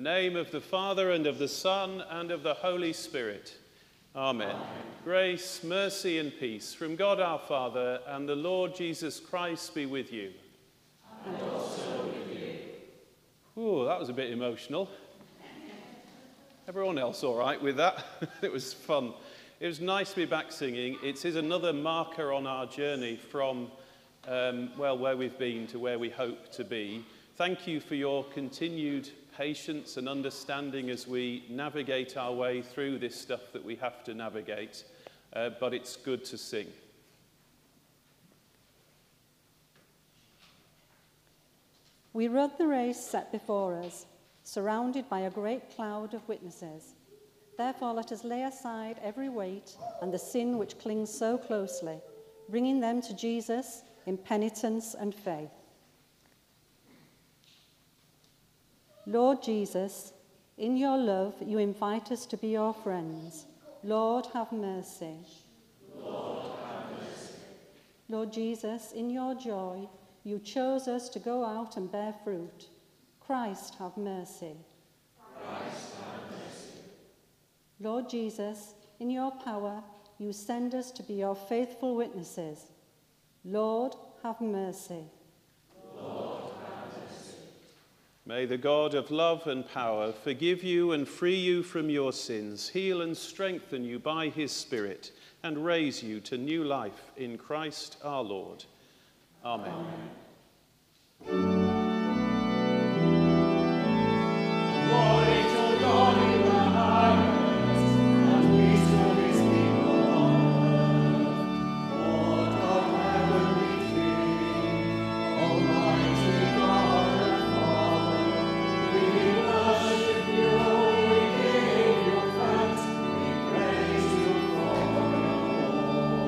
name of the Father, and of the Son, and of the Holy Spirit. Amen. Amen. Grace, mercy, and peace from God our Father and the Lord Jesus Christ be with you. And also with you. Ooh, that was a bit emotional. Everyone else all right with that? It was fun. It was nice to be back singing. It is another marker on our journey from, where we've been to where we hope to be. Thank you for your continued patience and understanding as we navigate our way through this stuff that we have to navigate, but it's good to sing. We run the race set before us, surrounded by a great cloud of witnesses. Therefore let us lay aside every weight and the sin which clings so closely, bringing them to Jesus in penitence and faith. Lord Jesus, in your love you invite us to be your friends. Lord, have mercy. Lord, have mercy. Lord Jesus, in your joy you chose us to go out and bear fruit. Christ, have mercy. Christ, have mercy. Lord Jesus, in your power you send us to be your faithful witnesses. Lord, have mercy. Lord, have mercy. May the God of love and power forgive you and free you from your sins, heal and strengthen you by his Spirit, and raise you to new life in Christ our Lord. Amen. Amen. Glory to God in the highest, and peace to his people on earth. Lord God, heavenly King, almighty God and Father, we worship you, we give you thanks, we praise you for your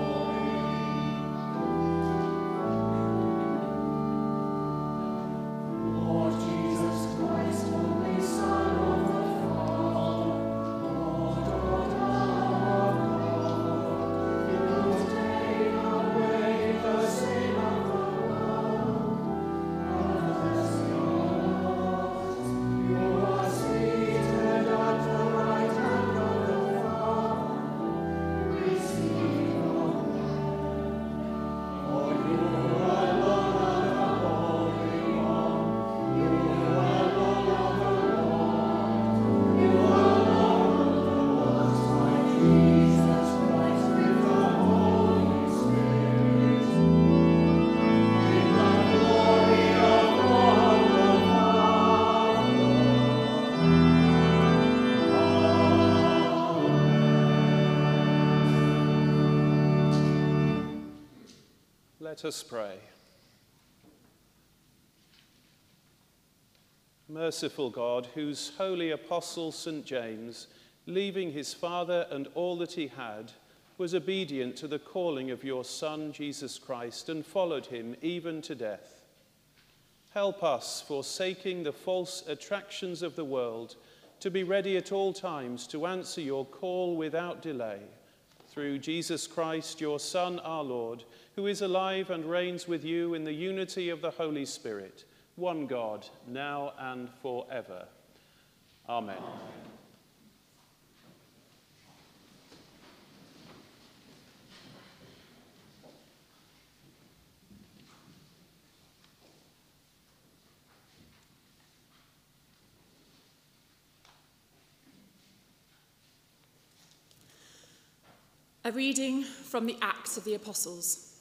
glory. Lord Jesus Christ, only Son of the Father, Lord God our God, you take away the sin of the world. Have mercy on us. You are seated at the right hand of the Father. Receive our prayer. For you alone are the Holy One. You alone are the Lord. You alone are the Most High Jesus Christ with the Holy Spirit. In the glory of God the Father. Let us pray. Merciful God, whose holy apostle St. James, leaving his father and all that he had, was obedient to the calling of your Son, Jesus Christ, and followed him even to death. Help us, forsaking the false attractions of the world, to be ready at all times to answer your call without delay. Through Jesus Christ, your Son, our Lord, who is alive and reigns with you in the unity of the Holy Spirit, one God, now and forever. Amen. A reading from the Acts of the Apostles.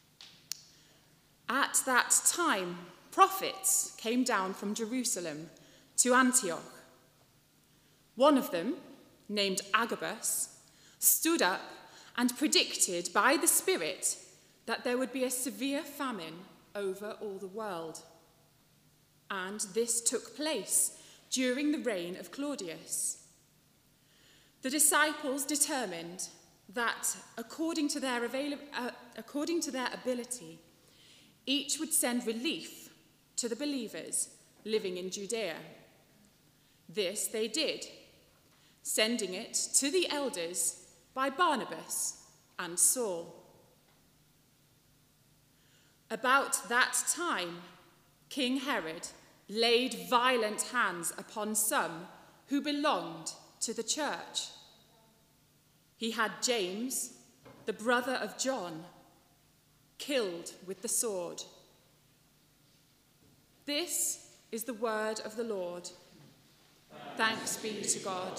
At that time, prophets came down from Jerusalem to Antioch. One of them, named Agabus, stood up and predicted by the Spirit that there would be a severe famine over all the world. And this took place during the reign of Claudius. The disciples determined that according to their ability, each would send relief to the believers living in Judea. This they did, sending it to the elders by Barnabas and Saul. About that time, King Herod laid violent hands upon some who belonged to the church. He had James, the brother of John, killed with the sword. This is the word of the Lord. Thanks be to God.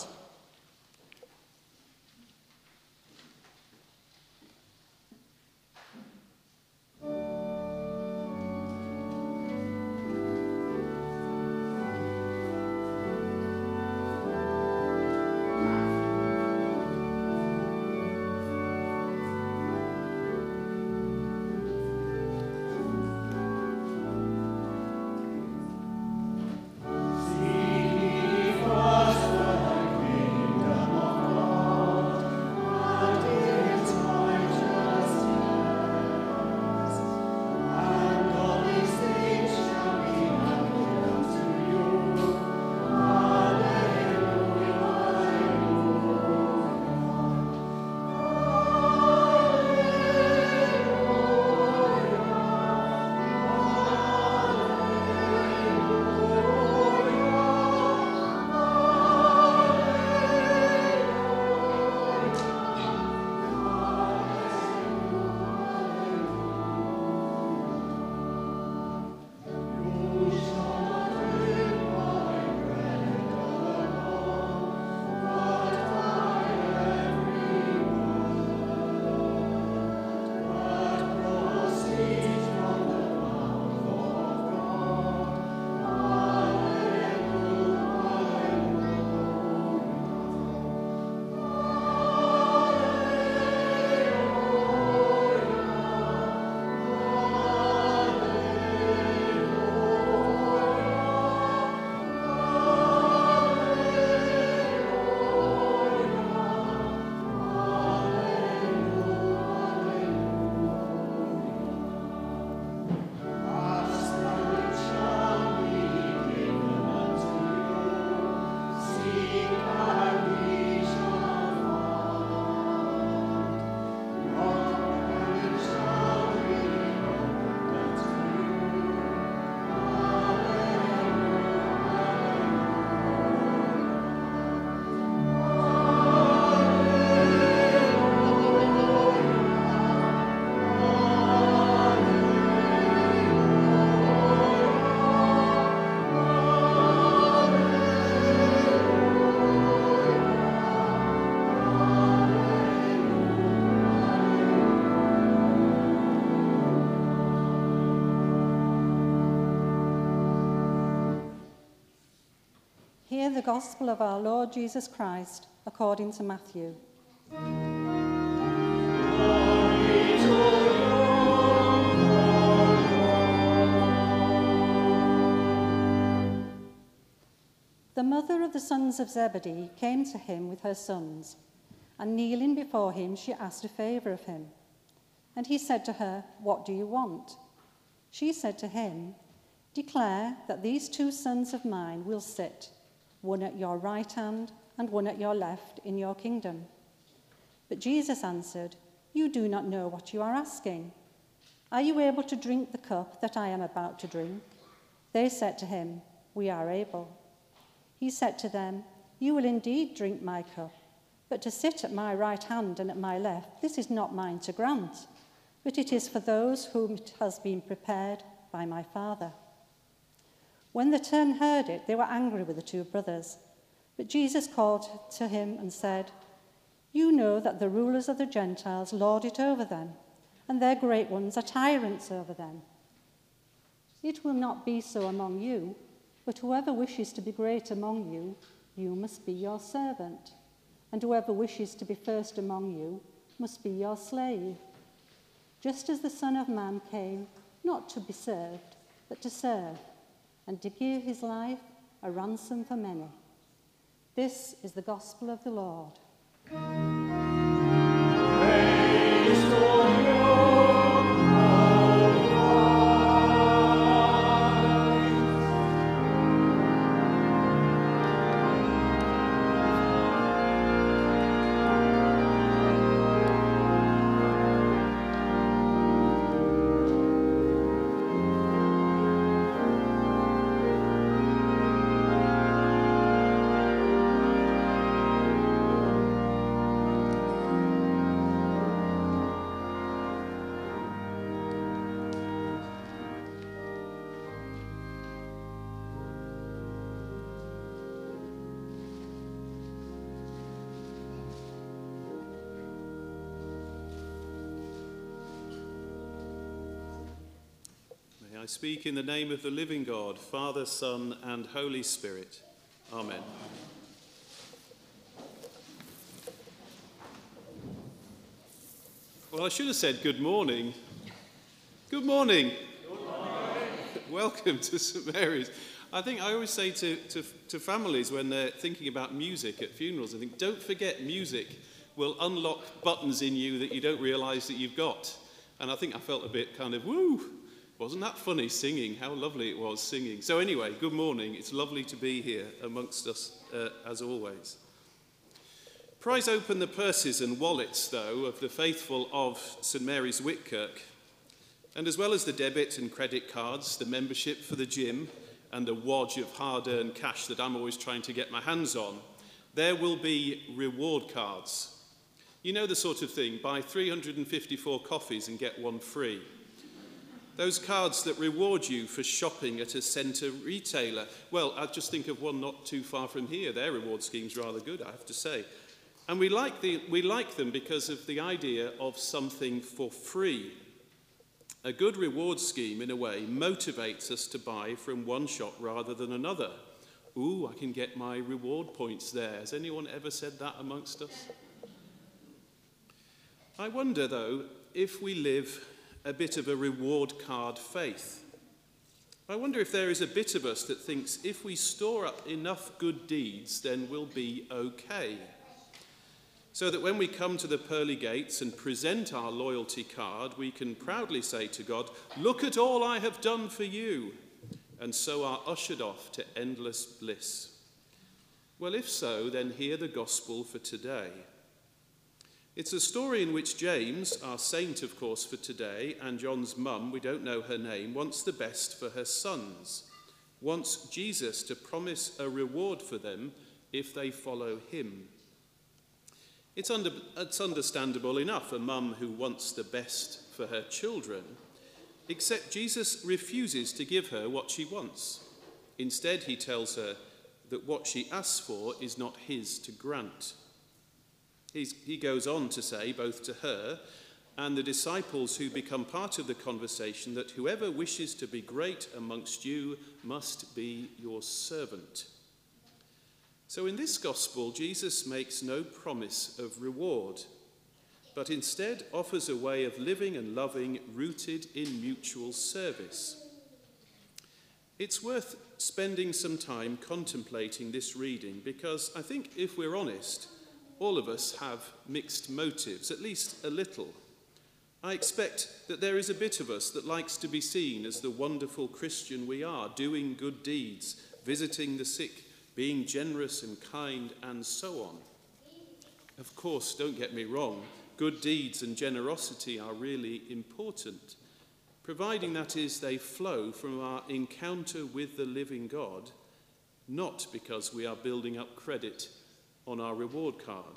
Hear the gospel of our Lord Jesus Christ according to Matthew. The mother of the sons of Zebedee came to him with her sons, and kneeling before him, she asked a favour of him. And he said to her, "What do you want?" She said to him, "Declare that these 2 sons of mine will sit, one at your right hand and one at your left in your kingdom." But Jesus answered, "You do not know what you are asking. Are you able to drink the cup that I am about to drink?" They said to him, "We are able." He said to them, "You will indeed drink my cup, but to sit at my right hand and at my left, this is not mine to grant, but it is for those whom it has been prepared by my Father." When the 10 heard it, they were angry with the 2 brothers. But Jesus called to him and said, "You know that the rulers of the Gentiles lord it over them, and their great ones are tyrants over them. It will not be so among you, but whoever wishes to be great among you, you must be your servant, and whoever wishes to be first among you must be your slave. Just as the Son of Man came not to be served, but to serve, and to give his life a ransom for many." This is the gospel of the Lord. Praise to you, I speak in the name of the living God, Father, Son, and Holy Spirit. Amen. Well, I should have said good morning. Good morning. Good morning. Welcome to St Mary's. I think I always say to families when they're thinking about music at funerals, I think, don't forget music will unlock buttons in you that you don't realise that you've got. And I think I felt a bit kind of, woo, wasn't that funny singing? How lovely it was singing. So anyway, good morning. It's lovely to be here amongst us as always. Prise open the purses and wallets, though, of the faithful of St Mary's Whitkirk. And as well as the debit and credit cards, the membership for the gym, and a wodge of hard-earned cash that I'm always trying to get my hands on, there will be reward cards. You know the sort of thing, buy 354 coffees and get one free. Those cards that reward you for shopping at a centre retailer. Well, I just think of one not too far from here. Their reward scheme's rather good, I have to say. And we like them because of the idea of something for free. A good reward scheme, in a way, motivates us to buy from one shop rather than another. Ooh, I can get my reward points there. Has anyone ever said that amongst us? I wonder, though, if we live a bit of a reward card faith. I wonder if there is a bit of us that thinks if we store up enough good deeds, then we'll be okay. So that when we come to the pearly gates and present our loyalty card, we can proudly say to God, "Look at all I have done for you," and so are ushered off to endless bliss. Well, if so, then hear the gospel for today. It's a story in which James, our saint, of course, for today, and John's mum, we don't know her name, wants the best for her sons, wants Jesus to promise a reward for them if they follow him. It's understandable enough, a mum who wants the best for her children, except Jesus refuses to give her what she wants. Instead, he tells her that what she asks for is not his to grant. He goes on to say, both to her and the disciples who become part of the conversation, that whoever wishes to be great amongst you must be your servant. So in this gospel, Jesus makes no promise of reward, but instead offers a way of living and loving rooted in mutual service. It's worth spending some time contemplating this reading because I think if we're honest, all of us have mixed motives, at least a little. I expect that there is a bit of us that likes to be seen as the wonderful Christian we are, doing good deeds, visiting the sick, being generous and kind, and so on. Of course, don't get me wrong, good deeds and generosity are really important, providing that is they flow from our encounter with the living God, not because we are building up credit on our reward card.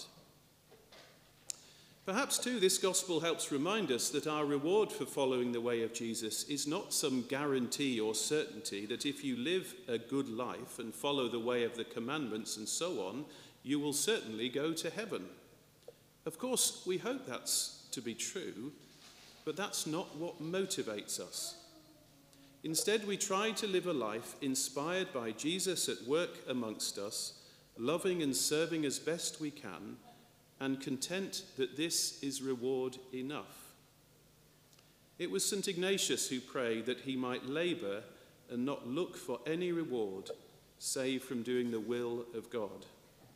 Perhaps, too, this gospel helps remind us that our reward for following the way of Jesus is not some guarantee or certainty that if you live a good life and follow the way of the commandments and so on, you will certainly go to heaven. Of course, we hope that's to be true, but that's not what motivates us. Instead, we try to live a life inspired by Jesus at work amongst us, loving and serving as best we can, and content that this is reward enough. It was St. Ignatius who prayed that he might labour and not look for any reward, save from doing the will of God.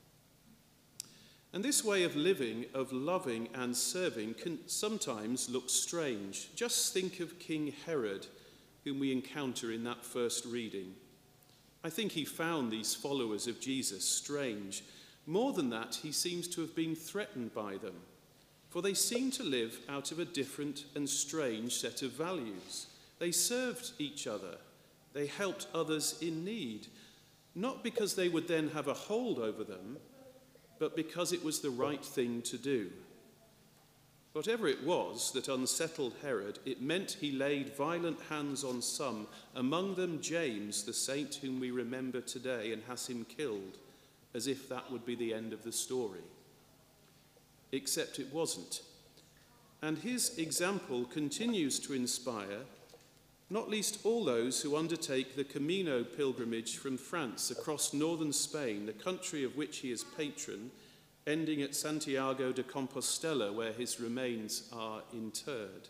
And this way of living, of loving and serving, can sometimes look strange. Just think of King Herod, whom we encounter in that first reading. I think he found these followers of Jesus strange. More than that, he seems to have been threatened by them, for they seem to live out of a different and strange set of values. They served each other. They helped others in need, not because they would then have a hold over them, but because it was the right thing to do. Whatever it was that unsettled Herod, it meant he laid violent hands on some, among them James, the saint whom we remember today, and has him killed, as if that would be the end of the story. Except it wasn't. And his example continues to inspire not least all those who undertake the Camino pilgrimage from France across northern Spain, the country of which he is patron, ending at Santiago de Compostela, where his remains are interred.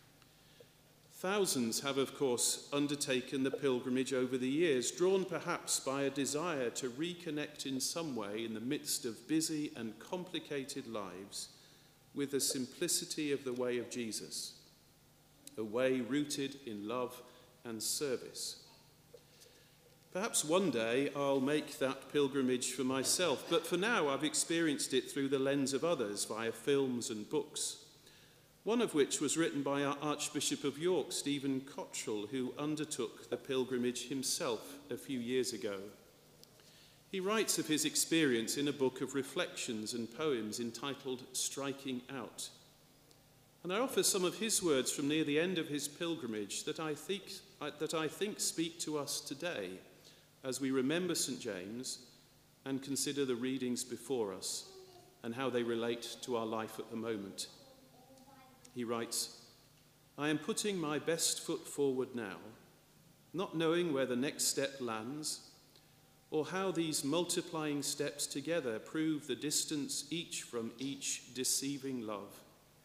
Thousands have, of course, undertaken the pilgrimage over the years, drawn perhaps by a desire to reconnect in some way in the midst of busy and complicated lives with the simplicity of the way of Jesus, a way rooted in love and service. Perhaps one day I'll make that pilgrimage for myself, but for now I've experienced it through the lens of others via films and books, one of which was written by our Archbishop of York, Stephen Cottrell, who undertook the pilgrimage himself a few years ago. He writes of his experience in a book of reflections and poems entitled Striking Out. And I offer some of his words from near the end of his pilgrimage that I think speak to us today as we remember St. James and consider the readings before us and how they relate to our life at the moment. He writes, "I am putting my best foot forward now, not knowing where the next step lands or how these multiplying steps together prove the distance each from each deceiving love.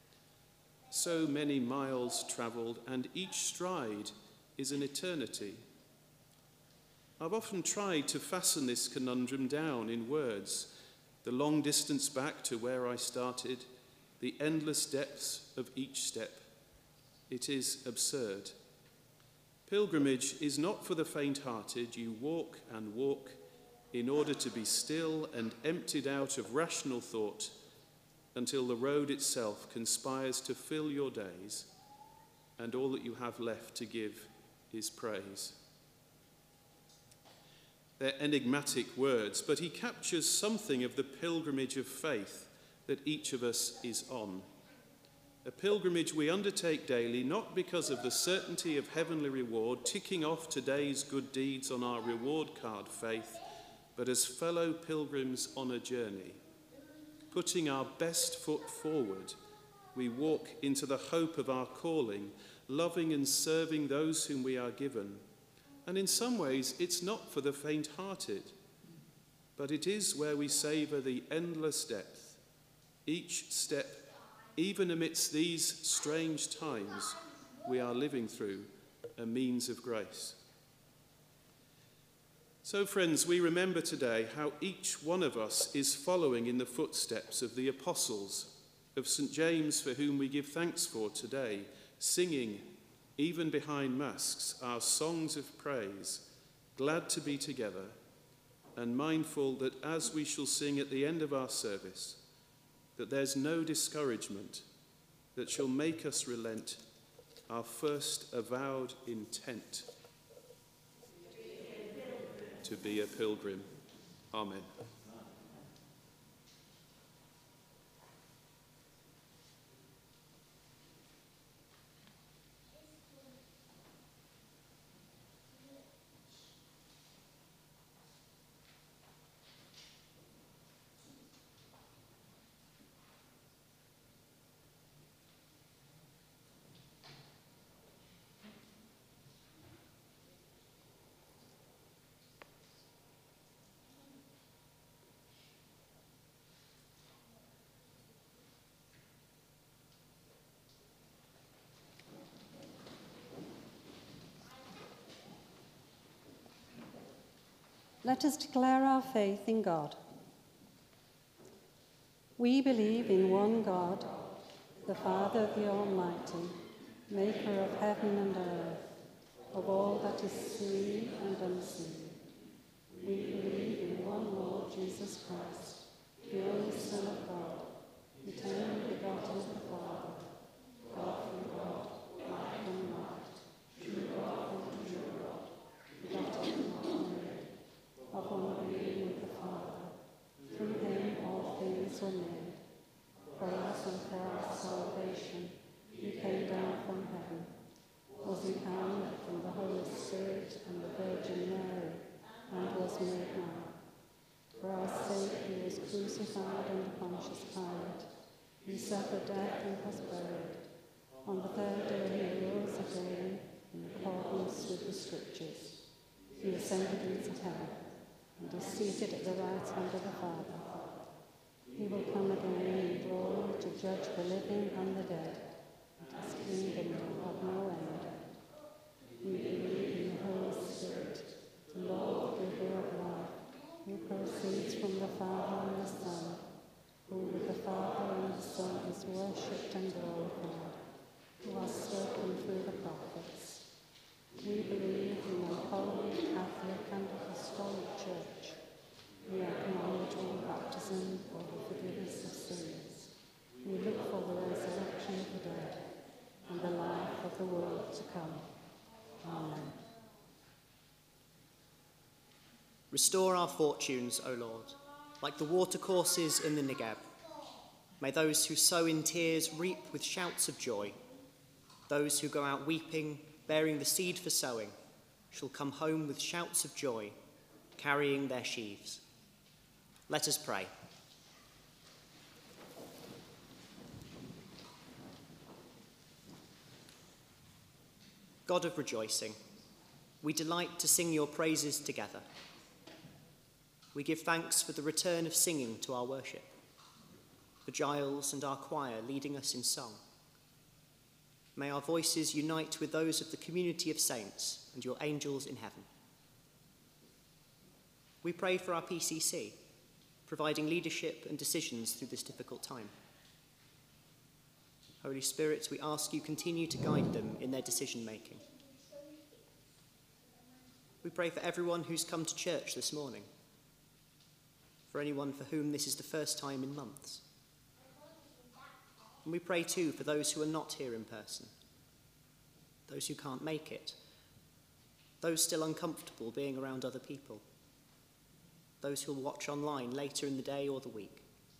So many miles travelled, and each stride is an eternity. I've often tried to fasten this conundrum down in words, the long distance back to where I started, the endless depths of each step. It is absurd. Pilgrimage is not for the faint-hearted. You walk and walk in order to be still and emptied out of rational thought until the road itself conspires to fill your days, and all that you have left to give is praise." They're enigmatic words, but he captures something of the pilgrimage of faith that each of us is on. A pilgrimage we undertake daily, not because of the certainty of heavenly reward, ticking off today's good deeds on our reward card faith, but as fellow pilgrims on a journey. Putting our best foot forward, we walk into the hope of our calling, loving and serving those whom we are given. And in some ways, it's not for the faint-hearted, but it is where we savour the endless depth. Each step, even amidst these strange times we are living through, a means of grace. So, friends, we remember today how each one of us is following in the footsteps of the apostles, of St. James, for whom we give thanks for today, singing, even behind masks, our songs of praise, glad to be together, and mindful that as we shall sing at the end of our service, that there's no discouragement that shall make us relent our first avowed intent to be a pilgrim. Amen. Let us declare our faith in God. We believe in one God, the Father, the Almighty, maker of heaven and earth, of all that is seen and unseen. We believe in one Lord Jesus Christ, the only Son of God, eternally begotten of the Father, God from God, light from light, true God from true God, begotten and not made, of one being with the Father. Through him all things were made. For us and for our salvation, he came down from heaven, was incarnate from the Holy Spirit and the Virgin Mary, and was made man. For our sake he was crucified under Pontius Pilate. He suffered death and was buried. On the third day he rose again in accordance ascended into heaven and is seated at the right hand of the Father. He will come again in glory to judge the living and the dead, and his kingdom will have no end. We believe in the Holy Spirit, the Lord, giver of life, who proceeds from the Father and the Son, who with the Father and the Son is worshipped and glorified, who has spoken through the prophets. We believe in a holy, Catholic and Apostolic Church. We acknowledge all baptism for the forgiveness of sins. We look for the resurrection of the dead and the life of the world to come. Amen. Restore our fortunes, O Lord, like the watercourses in the Negev. May those who sow in tears reap with shouts of joy. Those who go out weeping, bearing the seed for sowing, shall come home with shouts of joy, carrying their sheaves. Let us pray. God of rejoicing, we delight to sing your praises together. We give thanks for the return of singing to our worship, for Giles and our choir leading us in song. May our voices unite with those of the community of saints and your angels in heaven. We pray for our PCC, providing leadership and decisions through this difficult time. Holy Spirit, we ask you continue to guide them in their decision-making. We pray for everyone who's come to church this morning, for anyone for whom this is the first time in months. And we pray too for those who are not here in person, those who can't make it, those still uncomfortable being around other people, those who will watch online later in the day or the week.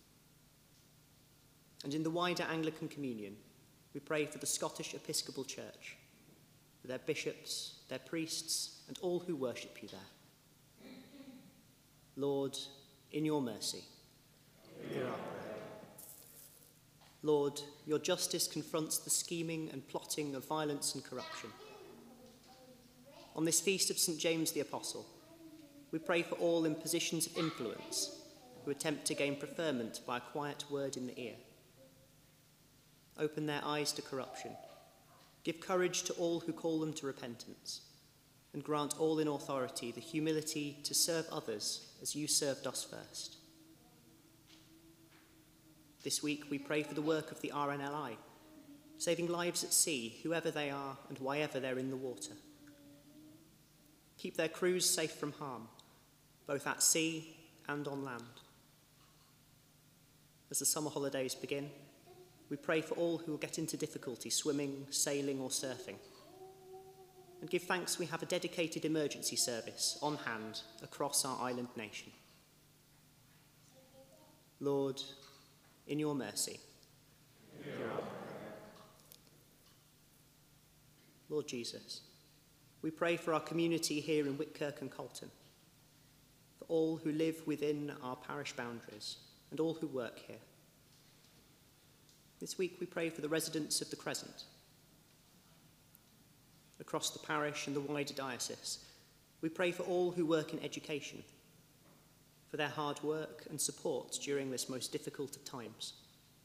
And in the wider Anglican Communion, we pray for the Scottish Episcopal Church, for their bishops, their priests, and all who worship you there. Lord, in your mercy, hear our prayer. Lord, your justice confronts the scheming and plotting of violence and corruption. On this feast of St. James the Apostle, we pray for all in positions of influence who attempt to gain preferment by a quiet word in the ear. Open their eyes to corruption, give courage to all who call them to repentance, and grant all in authority the humility to serve others as you served us first. This week we pray for the work of the RNLI, saving lives at sea, whoever they are and wherever they're in the water. Keep their crews safe from harm, both at sea and on land. As the summer holidays begin, we pray for all who will get into difficulty swimming, sailing or surfing, and give thanks we have a dedicated emergency service on hand across our island nation. Lord, in your mercy, hear our prayer. Lord Jesus, we pray for our community here in Whitkirk and Colton, for all who live within our parish boundaries and all who work here. This week we pray for the residents of the Crescent. Across the parish and the wider diocese, we pray for all who work in education, for their hard work and support during this most difficult of times.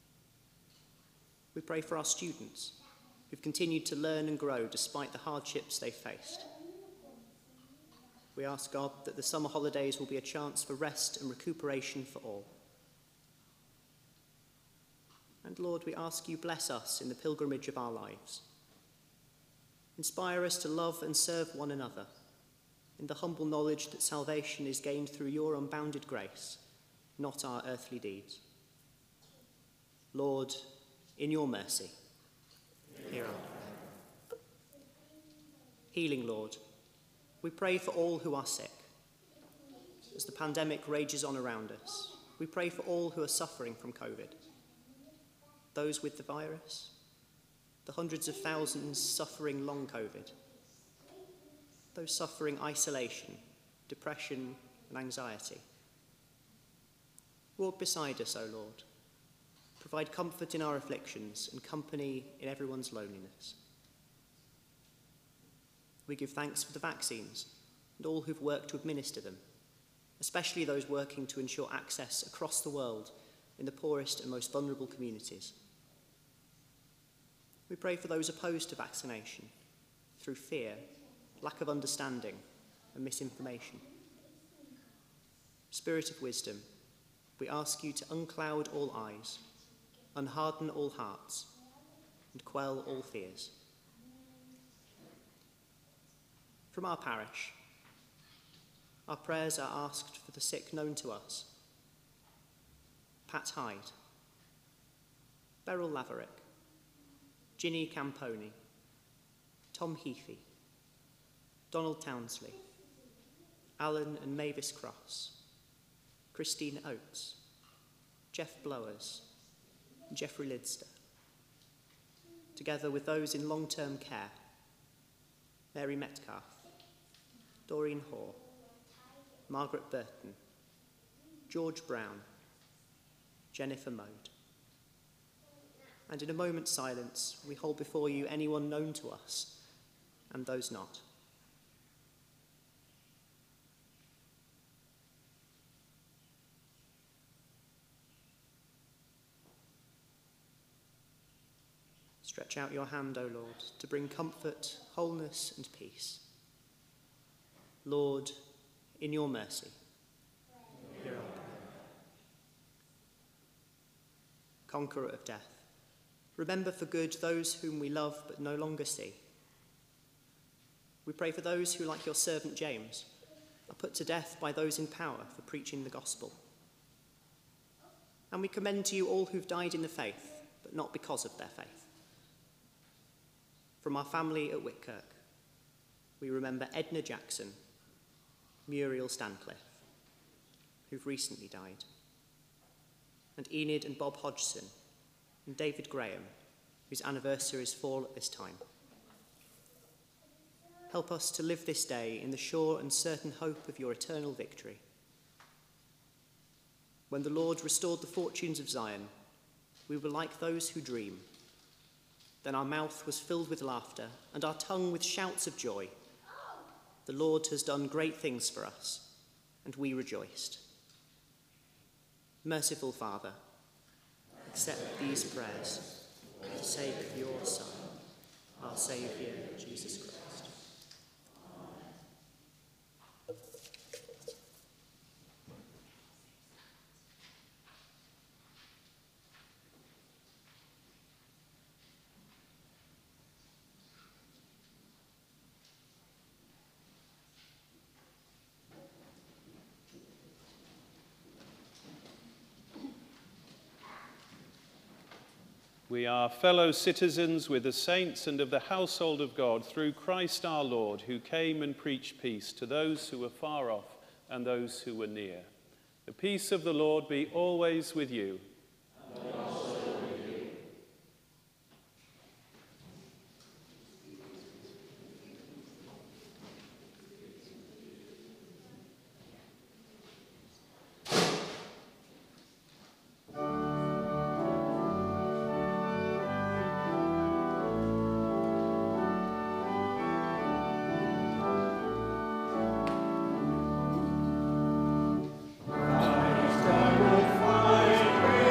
We pray for our students, who've continued to learn and grow despite the hardships they've faced. We ask God that the summer holidays will be a chance for rest and recuperation for all. And Lord, we ask you bless us in the pilgrimage of our lives. Inspire us to love and serve one another in the humble knowledge that salvation is gained through your unbounded grace, not our earthly deeds. Lord, in your mercy, hear our prayer. Healing, Lord, we pray for all who are sick. As the pandemic rages on around us, we pray for all who are suffering from COVID. Those with the virus, the hundreds of thousands suffering long COVID, those suffering isolation, depression, and anxiety. Walk beside us, O Lord. Provide comfort in our afflictions and company in everyone's loneliness. We give thanks for the vaccines, and all who've worked to administer them, especially those working to ensure access across the world in the poorest and most vulnerable communities. We pray for those opposed to vaccination through fear, lack of understanding, and misinformation. Spirit of wisdom, we ask you to uncloud all eyes, unharden all hearts, and quell all fears. From our parish, our prayers are asked for the sick known to us. Pat Hyde, Beryl Laverick, Ginny Camponi, Tom Heafy, Donald Townsley, Alan and Mavis Cross, Christine Oates, Jeff Blowers, and Jeffrey Lidster, together with those in long-term care, Mary Metcalf, Doreen Hoare, Margaret Burton, George Brown, Jennifer Mode. And in a moment's silence, we hold before you anyone known to us and those not. Stretch out your hand, O Lord, to bring comfort, wholeness, and peace. Lord, in your mercy, hear our prayer. Conqueror of death, remember for good those whom we love but no longer see. We pray for those who, like your servant James, are put to death by those in power for preaching the gospel. And we commend to you all who've died in the faith, but not because of their faith. From our family at Whitkirk, we remember Edna Jackson, Muriel Stancliffe, who've recently died, and Enid and Bob Hodgson, and David Graham, whose anniversaries fall at this time. Help us to live this day in the sure and certain hope of your eternal victory. When the Lord restored the fortunes of Zion, we were like those who dream. Then our mouth was filled with laughter, and our tongue with shouts of joy. The Lord has done great things for us, and we rejoiced. Merciful Father, accept these prayers for the sake of your Son, our Saviour, Jesus Christ. We are fellow citizens with the saints and of the household of God through Christ our Lord, who came and preached peace to those who were far off and those who were near. The peace of the Lord be always with you. And also with you. Christ, I will fight.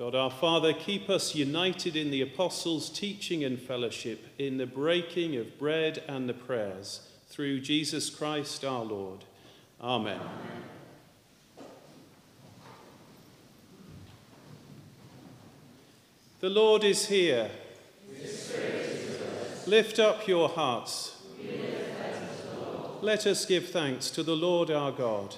God our Father, keep us united in the apostles' teaching and fellowship, in the breaking of bread and the prayers, through Jesus Christ our Lord. Amen. The Lord is here. Lift up your hearts. Let us give thanks to the Lord our God.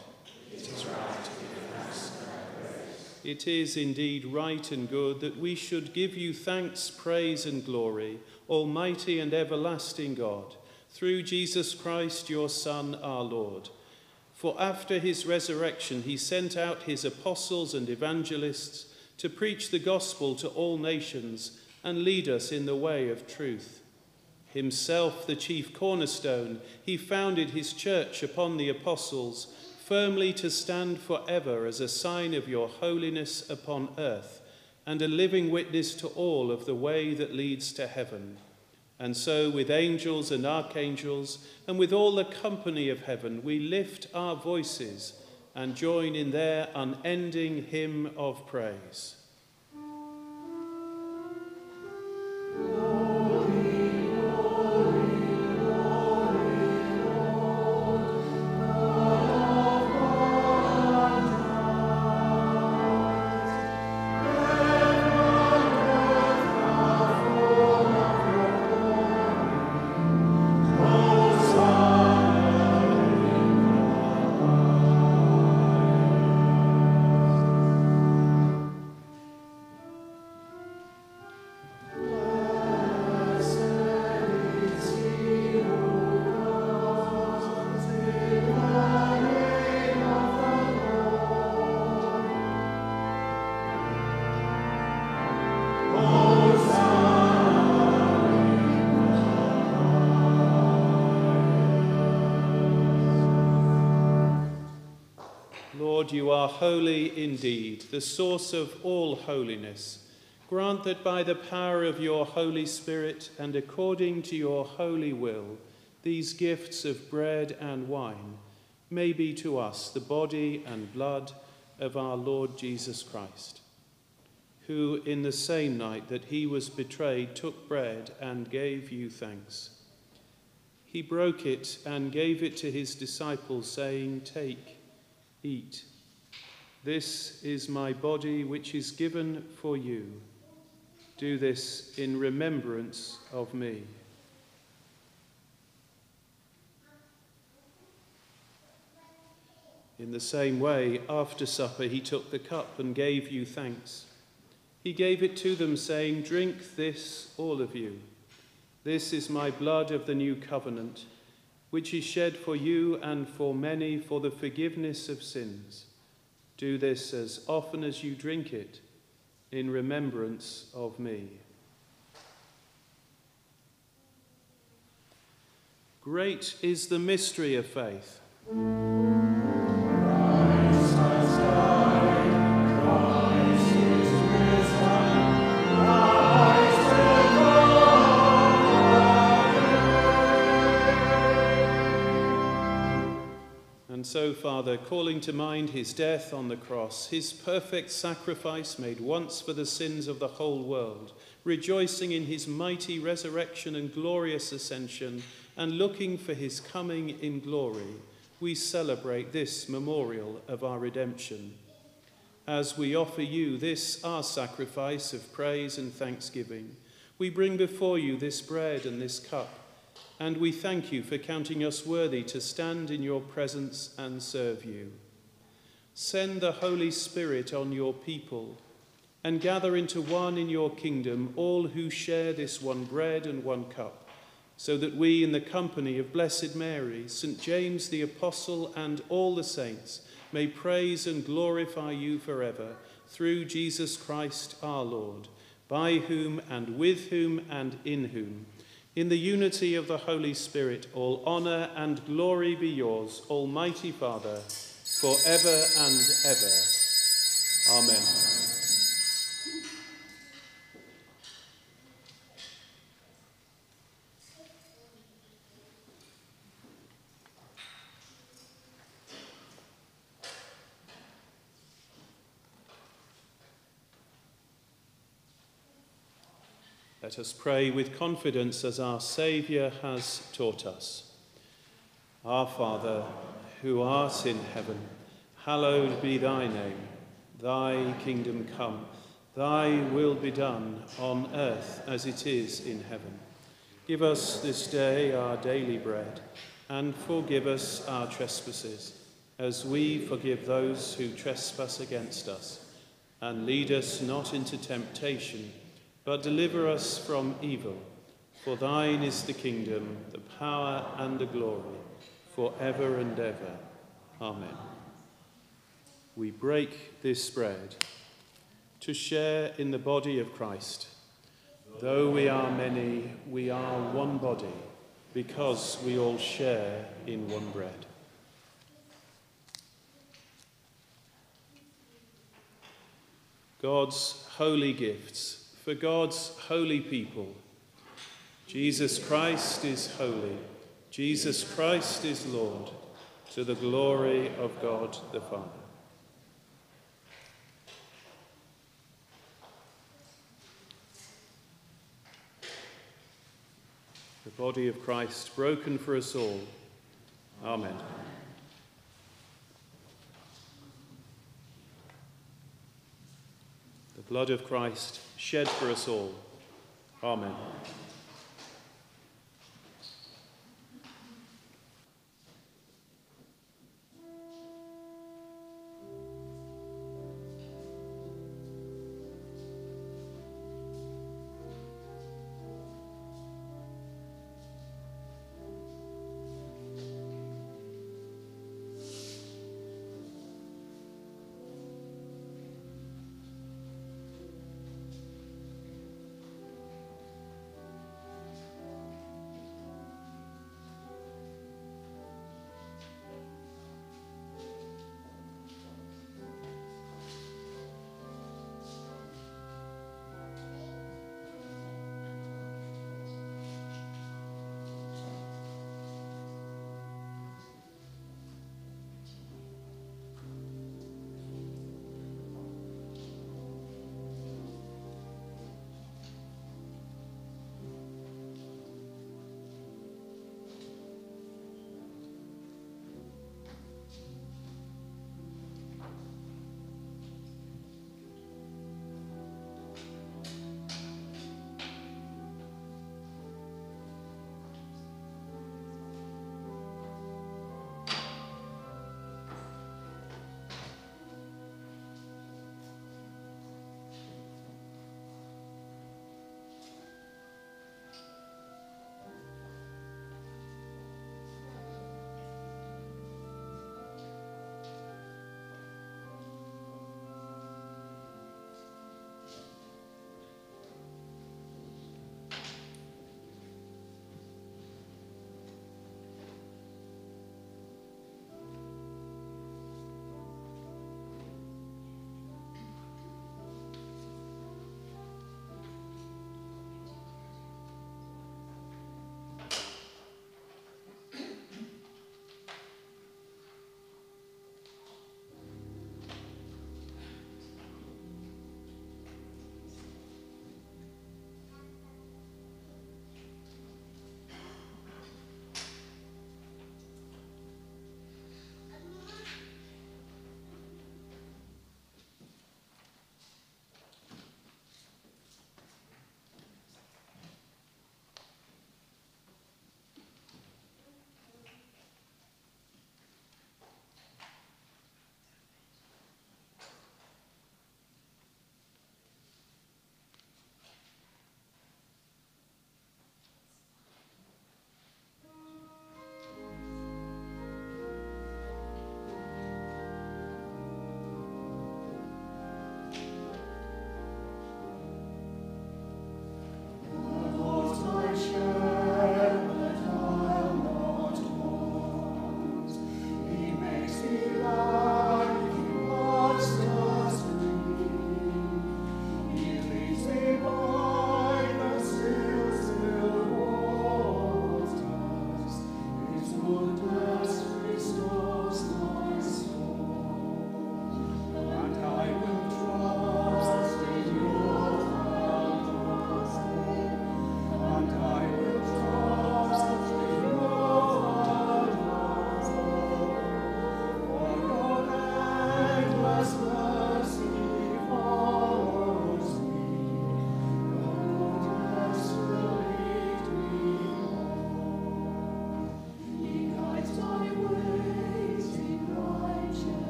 It is indeed right and good that we should give you thanks, praise and glory, Almighty and everlasting God, through Jesus Christ, your Son, our Lord. For after his resurrection, he sent out his apostles and evangelists to preach the gospel to all nations and lead us in the way of truth. Himself the chief cornerstone, he founded his church upon the apostles, firmly to stand forever as a sign of your holiness upon earth, and a living witness to all of the way that leads to heaven. And so with angels and archangels, and with all the company of heaven, we lift our voices and join in their unending hymn of praise. Lord, you are holy indeed, the source of all holiness. Grant that by the power of your Holy Spirit and according to your holy will, these gifts of bread and wine may be to us the body and blood of our Lord Jesus Christ, who in the same night that he was betrayed took bread and gave you thanks. He broke it and gave it to his disciples, saying, "Take, eat. This is my body which is given for you. Do this in remembrance of me." In the same way, after supper, he took the cup and gave you thanks. He gave it to them, saying, "Drink this, all of you. This is my blood of the new covenant, which is shed for you and for many for the forgiveness of sins. Do this as often as you drink it in remembrance of me." Great is the mystery of faith. And so, Father, calling to mind his death on the cross, his perfect sacrifice made once for the sins of the whole world, rejoicing in his mighty resurrection and glorious ascension, and looking for his coming in glory, we celebrate this memorial of our redemption. As we offer you this, our sacrifice of praise and thanksgiving, we bring before you this bread and this cup, and we thank you for counting us worthy to stand in your presence and serve you. Send the Holy Spirit on your people and gather into one in your kingdom all who share this one bread and one cup, so that we, in the company of Blessed Mary, St. James the Apostle, and all the saints, may praise and glorify you forever, through Jesus Christ our Lord, by whom and with whom and in whom, in the unity of the Holy Spirit, all honour and glory be yours, Almighty Father, forever and ever. Amen. Let us pray with confidence as our Saviour has taught us. Our Father, who art in heaven, hallowed be thy name. Thy kingdom come, thy will be done on earth as it is in heaven. Give us this day our daily bread, and forgive us our trespasses, as we forgive those who trespass against us. And lead us not into temptation, but deliver us from evil. For thine is the kingdom, the power, and the glory, forever and ever. Amen. We break this bread to share in the body of Christ. Though we are many, we are one body, because we all share in one bread. God's holy gifts for God's holy people. Jesus Christ is holy. Jesus Christ is Lord, to the glory of God the Father. The body of Christ broken for us all. Amen. The blood of Christ shed for us all. Amen.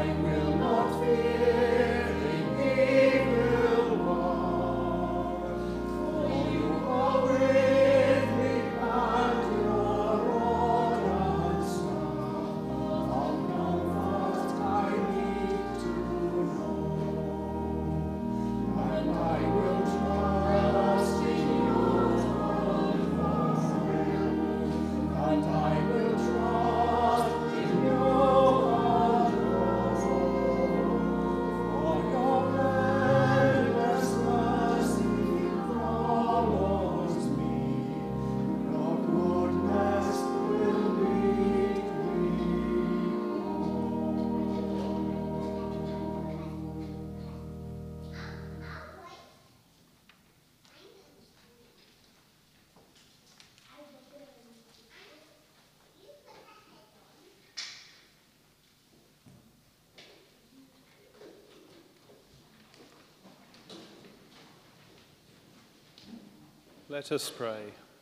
Let us pray.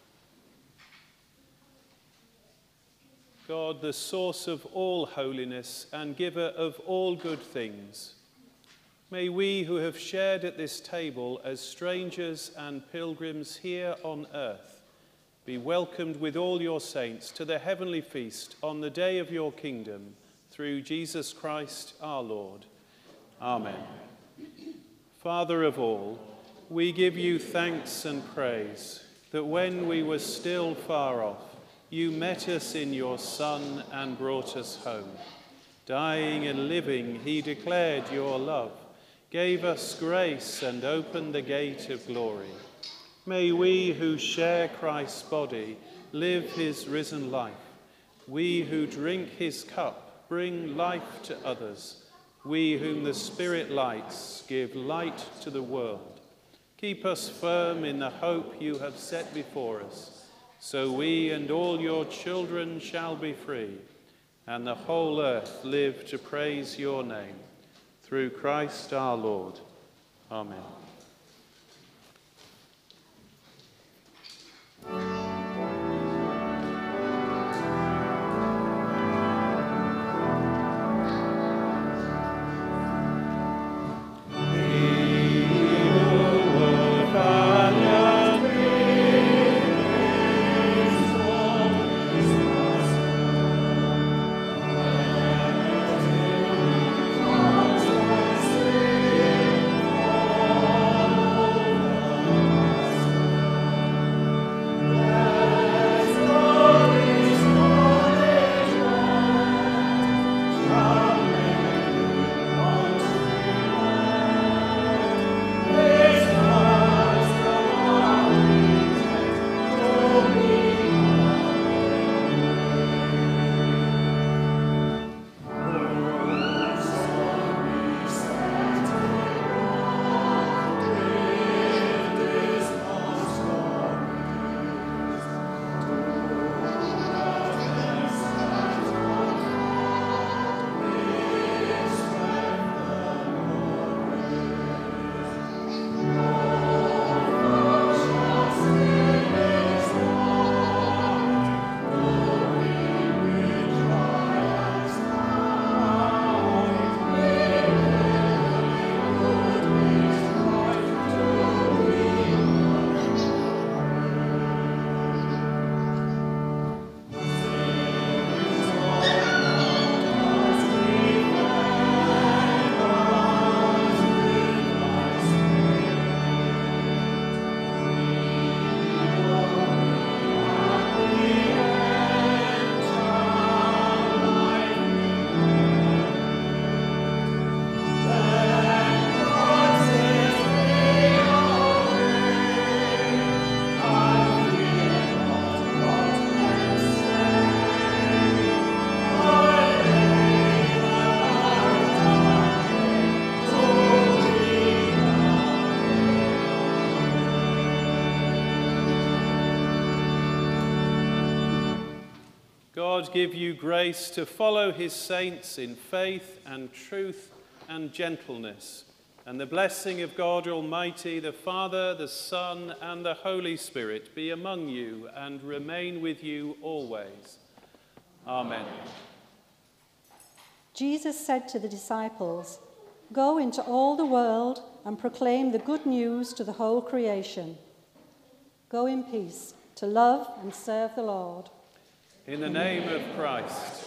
God, the source of all holiness and giver of all good things, may we who have shared at this table as strangers and pilgrims here on earth be welcomed with all your saints to the heavenly feast on the day of your kingdom, through Jesus Christ our Lord. Amen. Father of all, we give you thanks and praise that when we were still far off, you met us in your Son and brought us home. Dying and living, he declared your love, gave us grace and opened the gate of glory. May we who share Christ's body live his risen life. We who drink his cup bring life to others. We whom the Spirit lights give light to the world. Keep us firm in the hope you have set before us, so we and all your children shall be free, and the whole earth live to praise your name. Through Christ our Lord. Amen. God give you grace to follow his saints in faith and truth and gentleness, and the blessing of God Almighty, the Father, the Son, and the Holy Spirit be among you and remain with you always. Amen. Jesus said to the disciples, "Go into all the world and proclaim the good news to the whole creation. Go in peace to love and serve the Lord." In the name of Christ.